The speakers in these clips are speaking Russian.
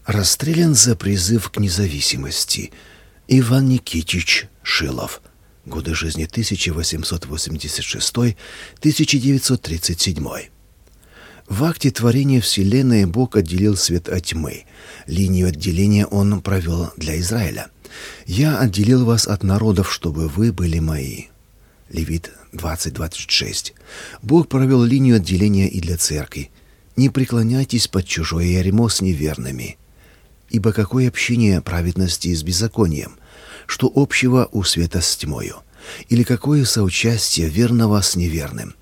Расстрелян за призыв к независимости. Иван Никитич Шилов. Годы жизни 1886-1937. В акте творения Вселенной Бог отделил свет от тьмы. Линию отделения Он провел для Израиля. «Я отделил вас от народов, чтобы вы были мои». Левит 20:26. Бог провел линию отделения и для церкви. «Не преклоняйтесь под чужое ярмо с неверными». Ибо какое общение праведности с беззаконием? Что общего у света с тьмою? Или какое соучастие верного с неверным?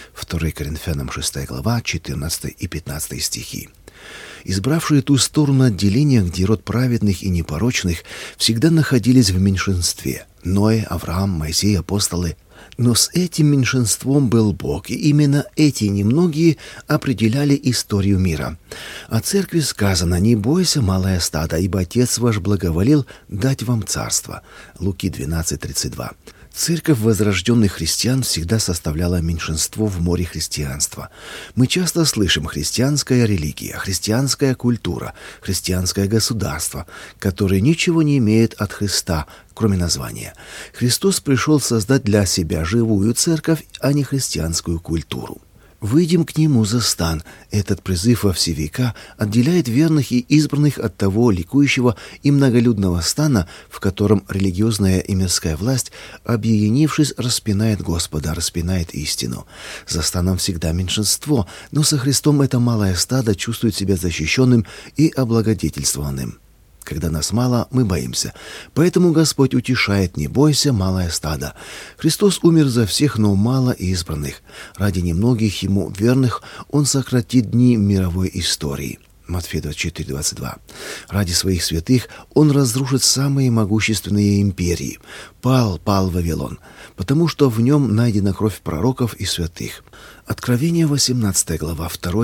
2 Коринфянам 6 глава, 14 и 15 стихи. Избравшие ту сторону отделения, где род праведных и непорочных всегда находились в меньшинстве — Ной, Авраам, Моисей, апостолы. Но с этим меньшинством был Бог, и именно эти немногие определяли историю мира. О церкви сказано: «Не бойся, малое стадо, ибо Отец ваш благоволил дать вам царство». Луки 12:32. Церковь возрожденных христиан всегда составляла меньшинство в море христианства. Мы часто слышим «христианская религия», «христианская культура», «христианское государство», которые ничего не имеют от Христа, кроме названия. Христос пришел создать для себя живую церковь, а не христианскую культуру. «Выйдем к Нему за стан». Этот призыв во все века отделяет верных и избранных от того ликующего и многолюдного стана, в котором религиозная и мирская власть, объединившись, распинает Господа, распинает истину. За станом всегда меньшинство, но со Христом это малое стадо чувствует себя защищенным и облагодетельствованным. Когда нас мало, мы боимся. Поэтому Господь утешает: «Не бойся, малое стадо». Христос умер за всех, но мало избранных. Ради немногих Ему верных Он сократит дни мировой истории. Матфея 24:22. Ради своих святых Он разрушит самые могущественные империи. Пал Вавилон, потому что в нем найдена кровь пророков и святых. Откровение 18 глава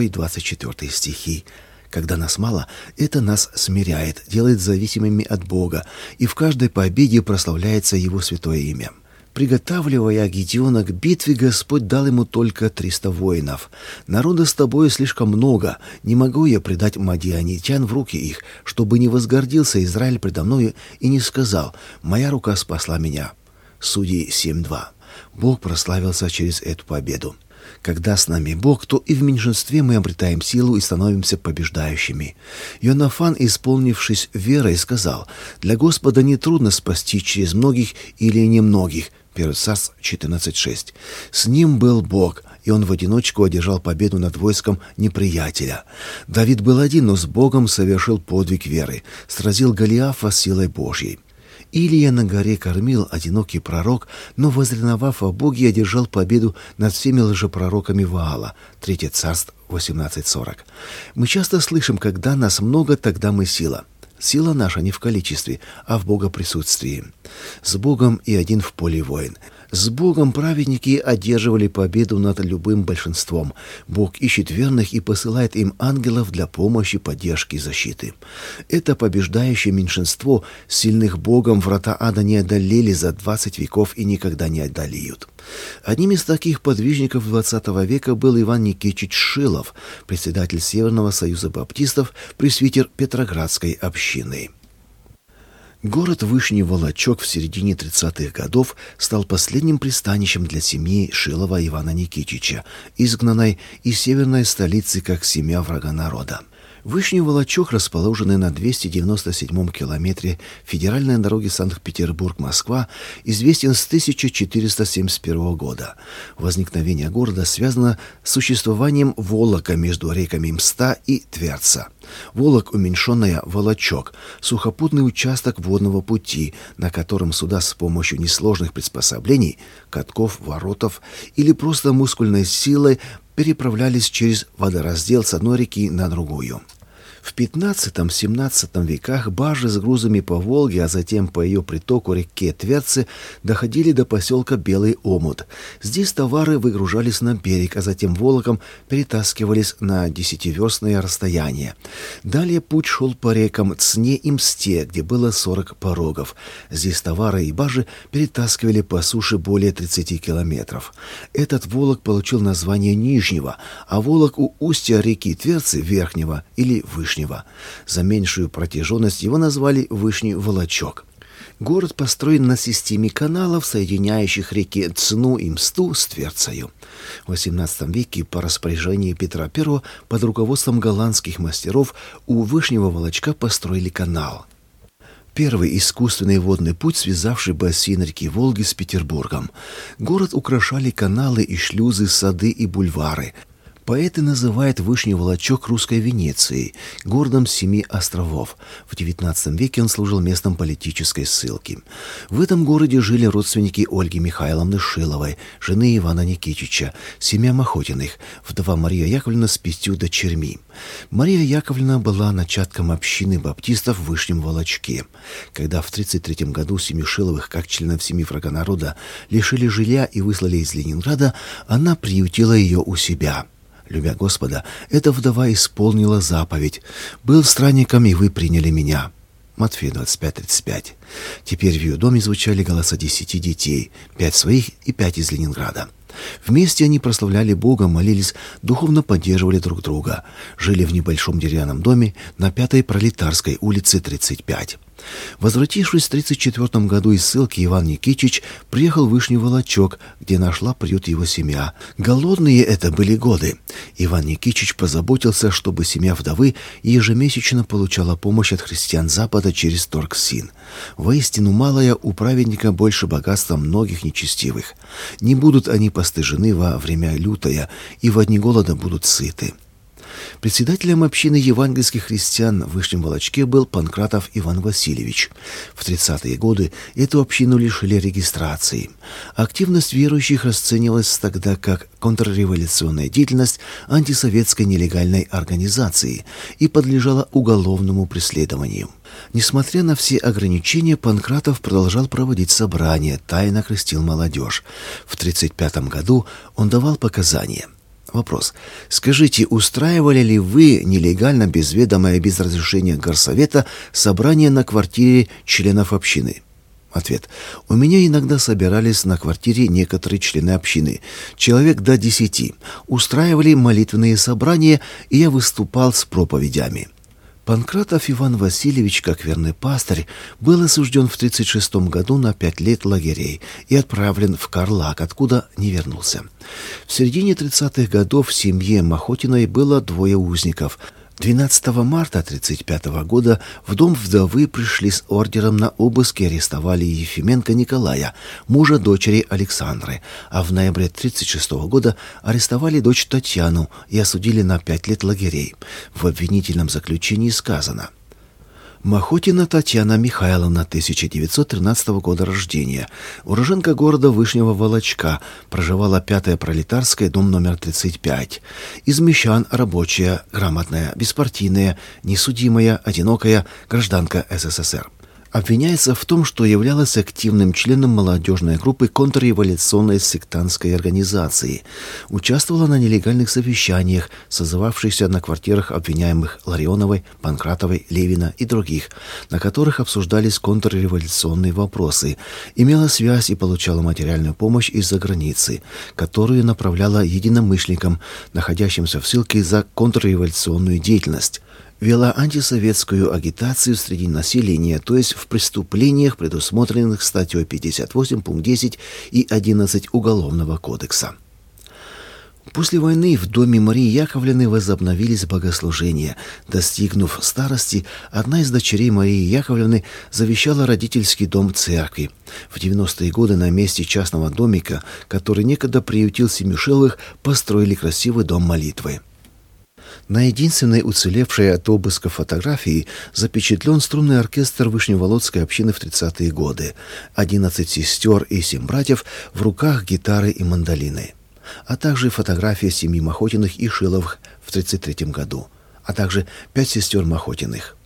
2-24 стихи. Когда нас мало, это нас смиряет, делает зависимыми от Бога, и в каждой победе прославляется Его святое имя. Приготавливая Гедеона к битве, Господь дал ему только 300 воинов. «Народа с тобою слишком много, не могу я предать мадианитян в руки их, чтобы не возгордился Израиль предо мною и не сказал: моя рука спасла меня». Судей 7:2. Бог прославился через эту победу. Когда с нами Бог, то и в меньшинстве мы обретаем силу и становимся побеждающими. Иоаннафан, исполнившись верой, сказал: «Для Господа нетрудно спасти через многих или немногих». 1 Царств 14:6. С ним был Бог, и он в одиночку одержал победу над войском неприятеля. Давид был один, но с Богом совершил подвиг веры, сразил Голиафа силой Божьей. Илия на горе кормил, одинокий пророк, но, возревновав о Боге, одержал победу над всеми лжепророками Ваала. 3 Царств 18:40. Мы часто слышим: когда нас много, тогда мы сила. Сила наша не в количестве, а в Богоприсутствии. С Богом и один в поле воин. С Богом праведники одерживали победу над любым большинством. Бог ищет верных и посылает им ангелов для помощи, поддержки и защиты. Это побеждающее меньшинство, сильных Богом, врата ада не одолели за 20 веков и никогда не одолеют. Одним из таких подвижников XX века был Иван Никитич Шилов, председатель Северного союза баптистов, пресвитер Петроградской общины. Город Вышний Волочек в середине 30-х годов стал последним пристанищем для семьи Шилова Ивана Никитича, изгнанной из северной столицы как семья врага народа. Вышний Волочек, расположенный на 297-м километре федеральной дороги Санкт-Петербург-Москва, известен с 1471 года. Возникновение города связано с существованием Волока между реками Мста и Тверца. Волок, уменьшенная Волочок, сухопутный участок водного пути, на котором суда с помощью несложных приспособлений, катков, воротов или просто мускульной силой переправлялись через водораздел с одной реки на другую. В XV-XVII веках баржи с грузами по Волге, а затем по ее притоку реке Тверце, доходили до поселка Белый Омут. Здесь товары выгружались на берег, а затем волоком перетаскивались на 10-верстное расстояние. Далее путь шел по рекам Цне и Мсте, где было 40 порогов. Здесь товары и баржи перетаскивали по суше более 30 километров. Этот волок получил название Нижнего, а волок у устья реки Тверцы — Верхнего или Вышнего. Вышнего. За меньшую протяженность его назвали Вышний Волочок. Город построен на системе каналов, соединяющих реки Цну и Мсту с Тверцею. В XVIII веке по распоряжению Петра I под руководством голландских мастеров у Вышнего Волочка построили канал. Первый искусственный водный путь, связавший бассейн реки Волги с Петербургом. Город украшали каналы и шлюзы, сады и бульвары. Поэты называют Вышний Волочок русской Венецией, городом 7 островов. В XIX веке он служил местом политической ссылки. В этом городе жили родственники Ольги Михайловны Шиловой, жены Ивана Никитича, семья Махотиных, вдова Мария Яковлевна с 5 дочерьми. Мария Яковлевна была начатком общины баптистов в Вышнем Волочке. Когда в 1933 году семью Шиловых, как членов семьи врага народа, лишили жилья и выслали из Ленинграда, она приютила ее у себя. Любя Господа, эта вдова исполнила заповедь. «Был странником, и вы приняли меня». Матфея 25:35. Теперь в ее доме звучали голоса 10 детей, 5 своих и 5 из Ленинграда. Вместе они прославляли Бога, молились, духовно поддерживали друг друга. Жили в небольшом деревянном доме на 5-й Пролетарской улице, 35. Возвратившись в 1934 году из ссылки, Иван Никитич приехал в Вышний Волочок, где нашла приют его семья. Голодные это были годы. Иван Никитич позаботился, чтобы семья вдовы ежемесячно получала помощь от христиан Запада через Торгсин. Воистину малое у праведника больше богатства многих нечестивых. Не будут они постыжены во время лютое, и во дни голода будут сыты. Председателем общины евангельских христиан в Вышнем Волочке был Панкратов Иван Васильевич. В 30-е годы эту общину лишили регистрации. Активность верующих расценивалась тогда как контрреволюционная деятельность антисоветской нелегальной организации и подлежала уголовному преследованию. Несмотря на все ограничения, Панкратов продолжал проводить собрания, тайно крестил молодежь. В 1935 году он давал показания. Вопрос. Скажите, устраивали ли вы нелегально, без ведома и без разрешения горсовета собрания на квартире членов общины? Ответ. У меня иногда собирались на квартире некоторые члены общины, человек до 10. Устраивали молитвенные собрания, и я выступал с проповедями. Панкратов Иван Васильевич, как верный пастырь, был осужден в 1936 году на 5 лет лагерей и отправлен в Карлак, откуда не вернулся. В середине 30-х годов в семье Махотиной было 2 узников. 12 марта 1935 года в дом вдовы пришли с ордером на обыск и арестовали Ефименко Николая, мужа дочери Александры, а в ноябре 1936 года арестовали дочь Татьяну и осудили на 5 лет лагерей. В обвинительном заключении сказано: Махотина Татьяна Михайловна, 1913 года рождения, уроженка города Вышнего Волочка, проживала 5-я Пролетарская, дом номер 35. Из мещан, рабочая, грамотная, беспартийная, несудимая, одинокая, гражданка СССР. Обвиняется в том, что являлась активным членом молодежной группы контрреволюционной сектантской организации, участвовала на нелегальных совещаниях, созывавшихся на квартирах обвиняемых Ларионовой, Панкратовой, Левина и других, на которых обсуждались контрреволюционные вопросы, имела связь и получала материальную помощь из-за границы, которую направляла единомышленникам, находящимся в ссылке за контрреволюционную деятельность. Вела антисоветскую агитацию среди населения, то есть в преступлениях, предусмотренных статьей 58, пункт 10 и 11 Уголовного кодекса. После войны в доме Марии Яковлевны возобновились богослужения. Достигнув старости, одна из дочерей Марии Яковлевны завещала родительский дом церкви. В 90-е годы на месте частного домика, который некогда приютил семью Шиловых, построили красивый дом молитвы. На единственной уцелевшей от обыска фотографии запечатлен струнный оркестр Вышневолодской общины в 30-е годы. 11 сестер и 7 братьев, в руках гитары и мандолины. А также фотография семьи Махотиных и Шиловых в 1933 году. А также 5 сестер Махотиных.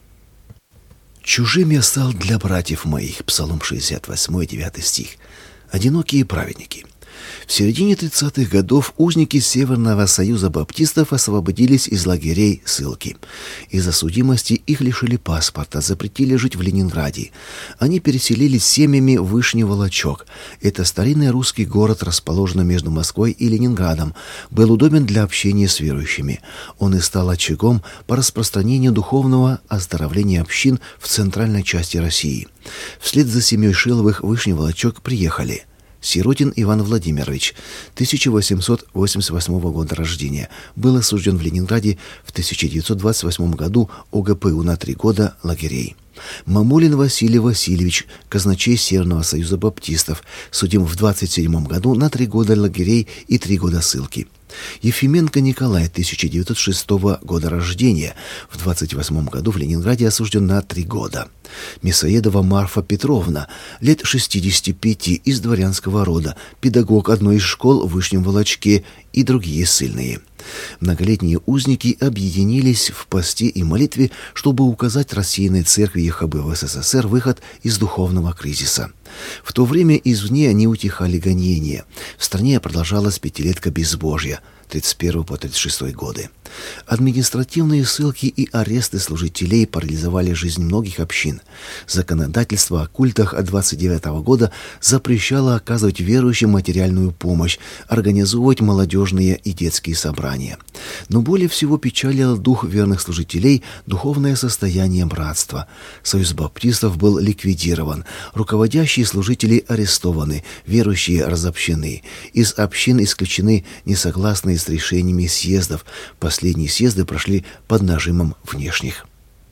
«Чужим я стал для братьев моих» Псалом 68, 9 стих. «Одинокие праведники». В середине 30-х годов узники Северного союза баптистов освободились из лагерей ссылки. Из-за судимости их лишили паспорта, запретили жить в Ленинграде. Они переселились семьями в Вышний Волочек. Это старинный русский город, расположенный между Москвой и Ленинградом, был удобен для общения с верующими. Он и стал очагом по распространению духовного оздоровления общин в центральной части России. Вслед за семьей Шиловых в Вышний Волочек приехали Сиротин Иван Владимирович, 1888 года рождения, был осужден в Ленинграде в 1928 году ОГПУ на 3 года лагерей. Мамулин Василий Васильевич, казначей Северного союза баптистов, судим в 27 году на 3 года лагерей и 3 года ссылки. Ефименко Николай, 1906 года рождения, в 28 году в Ленинграде осужден на 3 года. Мясоедова Марфа Петровна, лет 65, из дворянского рода, педагог одной из школ в Вышнем Волочке и другие ссыльные. Многолетние узники объединились в посте и молитве, чтобы указать рассеянной церкви ЕХБ в СССР выход из духовного кризиса. В то время извне не утихали гонения. В стране продолжалась пятилетка безбожья, 31 по 36 годы. Административные ссылки и аресты служителей парализовали жизнь многих общин. Законодательство о культах от 29 года запрещало оказывать верующим материальную помощь, организовывать молодежные и детские собрания. Но более всего печалило дух верных служителей духовное состояние братства. Союз баптистов был ликвидирован, руководящие служители арестованы, верующие разобщены. Из общин исключены несогласные с решениями съездов. Последние съезды прошли под нажимом внешних.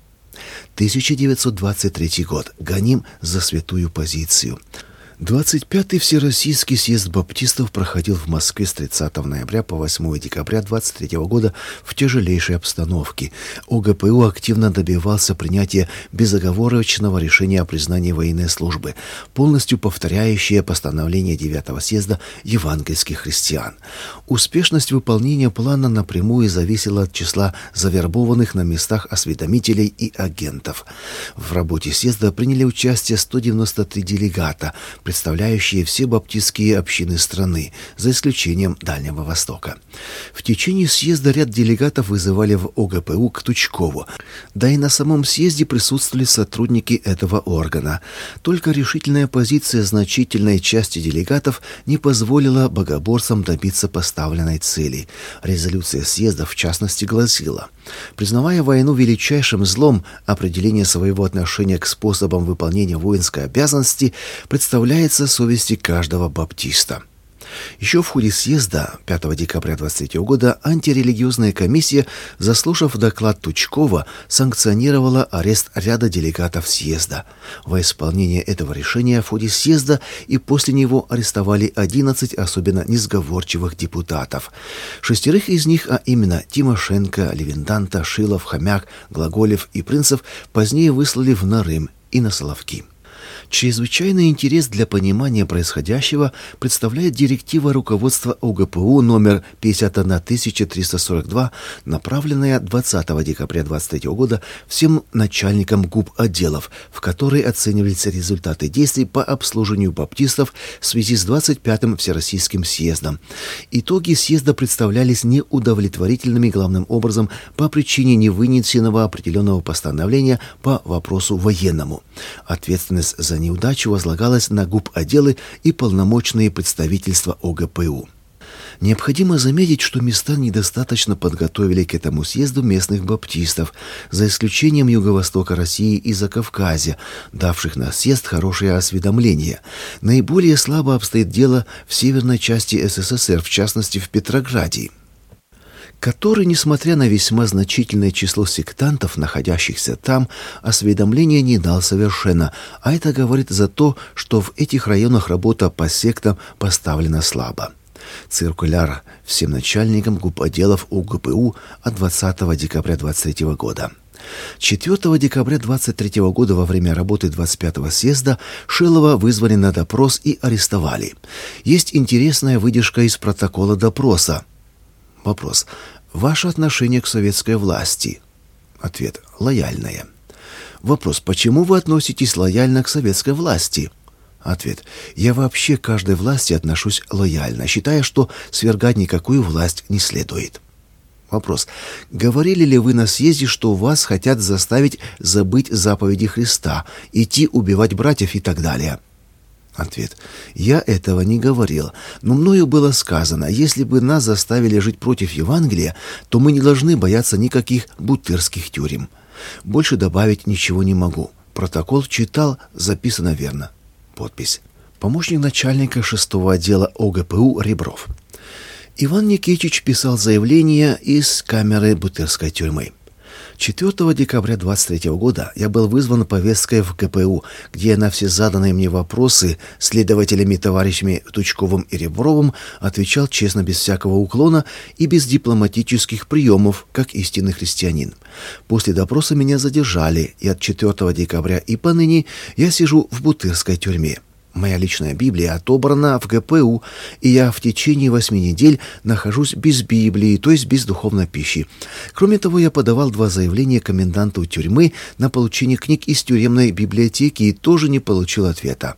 1923 год. Гоним за святую позицию. 25-й Всероссийский съезд баптистов проходил в Москве с 30 ноября по 8 декабря 23 года в тяжелейшей обстановке. ОГПУ активно добивался принятия безоговорочного решения о признании военной службы, полностью повторяющее постановление 9-го съезда евангельских христиан. Успешность выполнения плана напрямую зависела от числа завербованных на местах осведомителей и агентов. В работе съезда приняли участие 193 делегата, представляющие все баптистские общины страны, за исключением Дальнего Востока. В течение съезда ряд делегатов вызывали в ОГПУ к Тучкову, да и на самом съезде присутствовали сотрудники этого органа. Только решительная позиция значительной части делегатов не позволила богоборцам добиться поставленной цели. Резолюция съезда, в частности, гласила: признавая войну величайшим злом, определение своего отношения к способам выполнения воинской обязанности представляется совести каждого баптиста. Еще в ходе съезда 5 декабря 23 года антирелигиозная комиссия, заслушав доклад Тучкова, санкционировала арест ряда делегатов съезда. Во исполнение этого решения в ходе съезда и после него арестовали 11 особенно несговорчивых депутатов. 6 из них, а именно Тимошенко, Левинданта, Шилов, Хомяк, Глаголев и Принцев, позднее выслали в Нарым и на Соловки. Чрезвычайный интерес для понимания происходящего представляет директива руководства ОГПУ номер 51342, направленная 20 декабря 23 года всем начальникам ГУП отделов, в которой оценивались результаты действий по обслуживанию баптистов в связи с 25-м Всероссийским съездом. Итоги съезда представлялись неудовлетворительными главным образом по причине невынесенного определенного постановления по вопросу военному. Ответственность за неудачу возлагалась на губ-отделы и полномочные представительства ОГПУ. Необходимо заметить, что места недостаточно подготовили к этому съезду местных баптистов, за исключением Юго-Востока России и Закавказья, давших на съезд хорошее осведомление. Наиболее слабо обстоит дело в северной части СССР, в частности в Петрограде, который, несмотря на весьма значительное число сектантов, находящихся там, осведомления не дал совершенно, а это говорит за то, что в этих районах работа по сектам поставлена слабо. Циркуляр всем начальникам губ-отделов ОГПУ от 20 декабря 23 года. 4 декабря 23 года во время работы 25-го съезда Шилова вызвали на допрос и арестовали. Есть интересная выдержка из протокола допроса. Вопрос: ваше отношение к советской власти? Ответ: лояльное. Вопрос: почему вы относитесь лояльно к советской власти? Ответ. Я вообще к каждой власти отношусь лояльно, считая, что свергать никакую власть не следует. Вопрос. Говорили ли вы на съезде, что вас хотят заставить забыть заповеди Христа, идти убивать братьев и так далее? Ответ. Я этого не говорил, но мною было сказано, если бы нас заставили жить против Евангелия, то мы не должны бояться никаких бутырских тюрем. Больше добавить ничего не могу. Протокол читал, записано верно. Подпись. Помощник начальника 6-го отдела ОГПУ Ребров. Иван Никитич писал заявление из камеры Бутырской тюрьмы. 4 декабря 23 года я был вызван повесткой в ГПУ, где я на все заданные мне вопросы следователями товарищами Тучковым и Ребровым отвечал честно, без всякого уклона и без дипломатических приемов, как истинный христианин. После допроса меня задержали, и от 4 декабря и поныне я сижу в Бутырской тюрьме. Моя личная Библия отобрана в ГПУ, и я в течение 8 недель нахожусь без Библии, то есть без духовной пищи. Кроме того, я подавал 2 заявления коменданту тюрьмы на получение книг из тюремной библиотеки и тоже не получил ответа.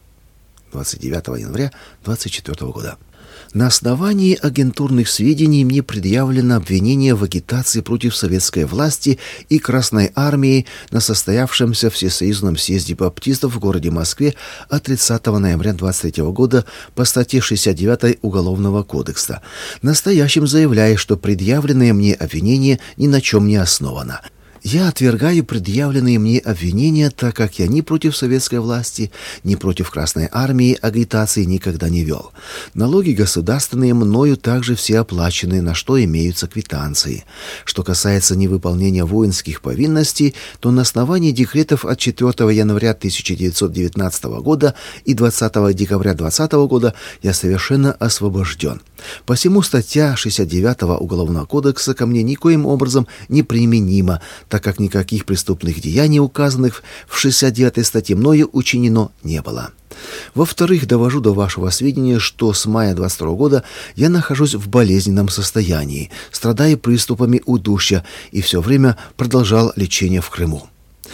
29 января 24 года. На основании агентурных сведений мне предъявлено обвинение в агитации против советской власти и Красной армии на состоявшемся Всесоюзном съезде баптистов в городе Москве от 30 ноября 23 года по статье 69 Уголовного кодекса. Настоящим заявляю, что предъявленное мне обвинение ни на чем не основано. Я отвергаю предъявленные мне обвинения, так как я ни против советской власти, ни против Красной армии агитации никогда не вел. Налоги государственные мною также все оплачены, на что имеются квитанции. Что касается невыполнения воинских повинностей, то на основании декретов от 4 января 1919 года и 20 декабря 2020 года я совершенно освобожден. Посему статья 69 Уголовного кодекса ко мне никоим образом не применима, так как никаких преступных деяний, указанных в 69 статье, мною учинено не было. Во-вторых, довожу до вашего сведения, что с мая 22 года я нахожусь в болезненном состоянии, страдая приступами удушья и все время продолжал лечение в Крыму.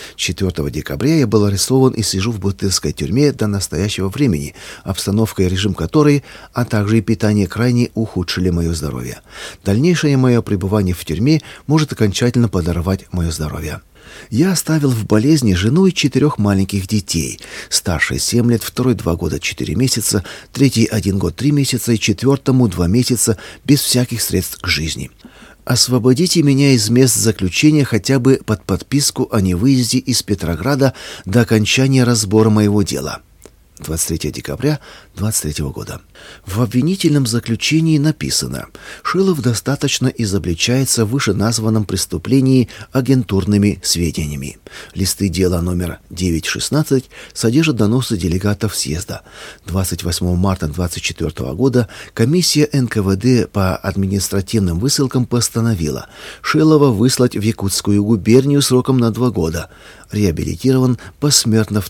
4 декабря я был арестован и сижу в Бутырской тюрьме до настоящего времени, обстановка и режим которой, а также и питание крайне ухудшили мое здоровье. Дальнейшее мое пребывание в тюрьме может окончательно подорвать мое здоровье. Я оставил в болезни жену и 4 маленьких детей. Старший 7 лет, второй 2 года 4 месяца, третий 1 год 3 месяца и 4-му 2 месяца без всяких средств к жизни. Освободите меня из мест заключения хотя бы под подписку о невыезде из Петрограда до окончания разбора моего дела. 23 декабря 23 года. В обвинительном заключении написано: Шилов достаточно изобличается в вышеназванном преступлении агентурными сведениями. Листы дела номер 9-16 содержат доносы делегатов съезда. 28 марта 24 года комиссия НКВД по административным высылкам постановила Шилова выслать в Якутскую губернию сроком на 2 года. Реабилитирован посмертно в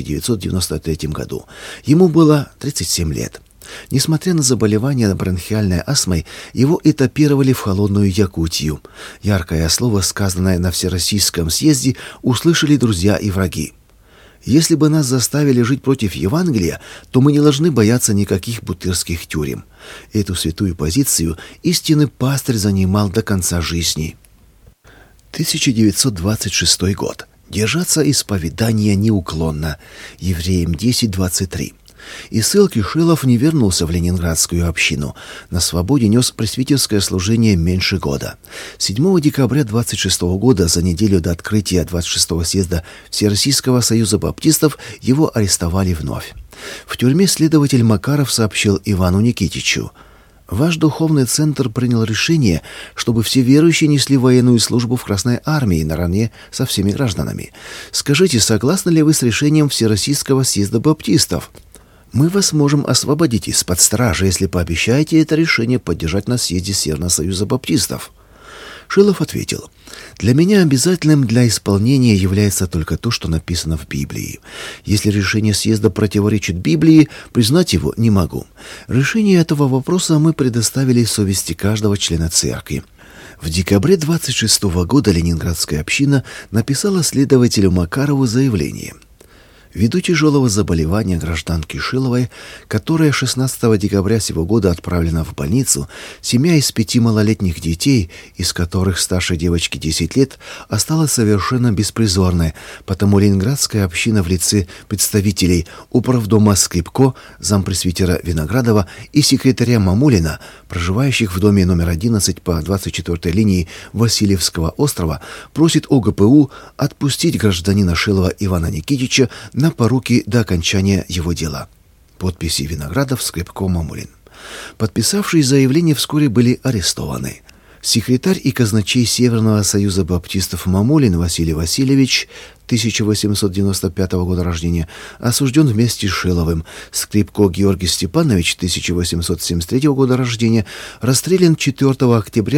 1993 году. Ему было 37 лет. Несмотря на заболевание бронхиальной астмой, его этапировали в холодную Якутию. Яркое слово, сказанное на Всероссийском съезде, услышали друзья и враги. Если бы нас заставили жить против Евангелия, то мы не должны бояться никаких бутырских тюрем. Эту святую позицию истинный пастырь занимал до конца жизни. 1926 год. Держаться исповедания неуклонно. Евреям 10:23. Из ссылки Шилов не вернулся в ленинградскую общину. На свободе нес пресвитерское служение меньше года. 7 декабря 26 года, за неделю до открытия 26-го съезда Всероссийского союза баптистов, его арестовали вновь. В тюрьме следователь Макаров сообщил Ивану Никитичу: «Ваш духовный центр принял решение, чтобы все верующие несли военную службу в Красной армии наравне со всеми гражданами. Скажите, согласны ли вы с решением Всероссийского съезда баптистов? Мы вас можем освободить из-под стражи, если пообещаете это решение поддержать на съезде Северного союза баптистов». Шилов ответил: «Для меня обязательным для исполнения является только то, что написано в Библии. Если решение съезда противоречит Библии, признать его не могу. Решение этого вопроса мы предоставили совести каждого члена церкви». В декабре 26 года Ленинградская община написала следователю Макарову заявление: Ввиду тяжелого заболевания гражданки Шиловой, которая 16 декабря сего года отправлена в больницу, семья из 5 малолетних детей, из которых старшей девочке 10 лет, осталась совершенно беспризорной, потому ленинградская община в лице представителей управдома Скрипко, зампресвитера Виноградова и секретаря Мамулина, проживающих в доме номер 11 по 24-й линии Васильевского острова, просит ОГПУ отпустить гражданина Шилова Ивана Никитича на поруки до окончания его дела. Подписи Виноградов, Скрипко, Мамулин. Подписавшие заявление вскоре были арестованы. Секретарь и казначей Северного союза баптистов Мамулин Василий Васильевич, 1895 года рождения, осужден вместе с Шиловым. Скрипко Георгий Степанович, 1873 года рождения, расстрелян 4 октября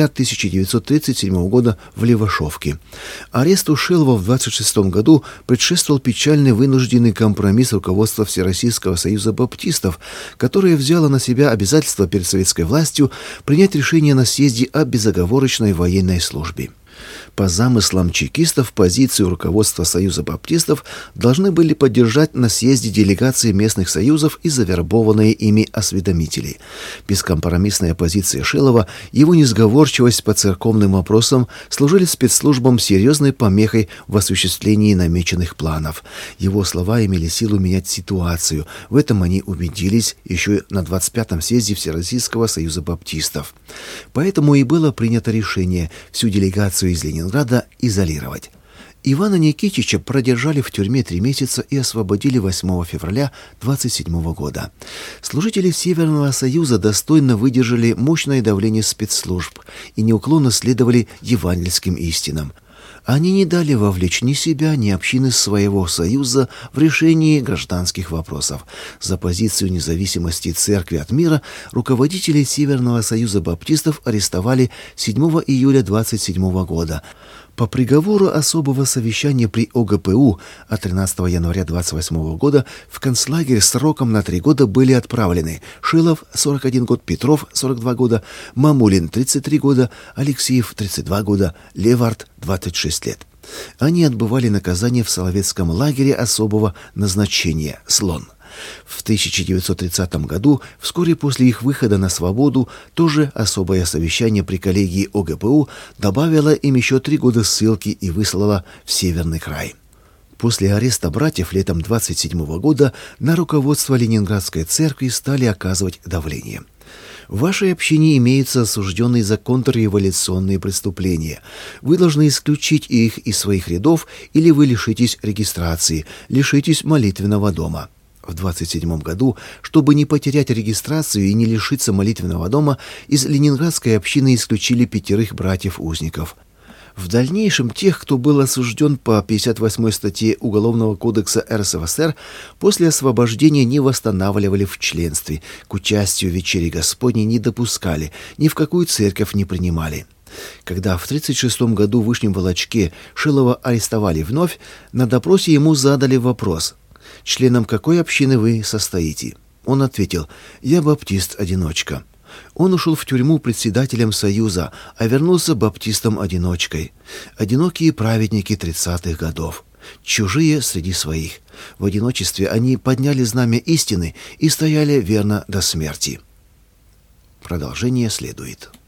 1937 года в Левашовке. Аресту Шилова в 26 году предшествовал печальный вынужденный компромисс руководства Всероссийского союза баптистов, которое взяло на себя обязательство перед советской властью принять решение на съезде о безоговорочной военной службе. По замыслам чекистов позицию руководства Союза баптистов должны были поддержать на съезде делегации местных союзов и завербованные ими осведомители. Бескомпромиссная позиция Шилова, его несговорчивость по церковным вопросам служили спецслужбам серьезной помехой в осуществлении намеченных планов. Его слова имели силу менять ситуацию. В этом они убедились еще на 25-м съезде Всероссийского союза баптистов. Поэтому и было принято решение всю делегацию из Ленинграда изолировать. Ивана Никитича продержали в тюрьме 3 месяца и освободили 8 февраля 1927 года. Служители Северного союза достойно выдержали мощное давление спецслужб и неуклонно следовали евангельским истинам. Они не дали вовлечь ни себя, ни общины своего союза в решении гражданских вопросов. За позицию независимости церкви от мира руководителей Северного союза баптистов арестовали 7 июля 1927 года. По приговору особого совещания при ОГПУ от 13 января 1928 года в концлагерь сроком на 3 года были отправлены Шилов 41 год, Петров 42 года, Мамулин 33 года, Алексеев 32 года, Левард 26 лет. Они отбывали наказание в Соловецком лагере особого назначения «Слон». В 1930 году, вскоре после их выхода на свободу, тоже особое совещание при коллегии ОГПУ добавило им еще 3 года ссылки и выслало в Северный край. После ареста братьев летом 1927 года на руководство Ленинградской церкви стали оказывать давление. В вашей общине имеются осужденные за контрреволюционные преступления. Вы должны исключить их из своих рядов, или вы лишитесь регистрации, лишитесь молитвенного дома. В 1927 году, чтобы не потерять регистрацию и не лишиться молитвенного дома, из ленинградской общины исключили 5 братьев-узников. В дальнейшем тех, кто был осужден по 58 статье Уголовного кодекса РСФСР, после освобождения не восстанавливали в членстве, к участию в вечере Господней не допускали, ни в какую церковь не принимали. Когда в 1936 году в Вышнем Волочке Шилова арестовали вновь, на допросе ему задали вопрос: «Членом какой общины вы состоите?» Он ответил: «Я баптист-одиночка». Он ушел в тюрьму председателем Союза, а вернулся баптистом-одиночкой. Одинокие праведники 30-х годов. Чужие среди своих. В одиночестве они подняли знамя истины и стояли верно до смерти. Продолжение следует.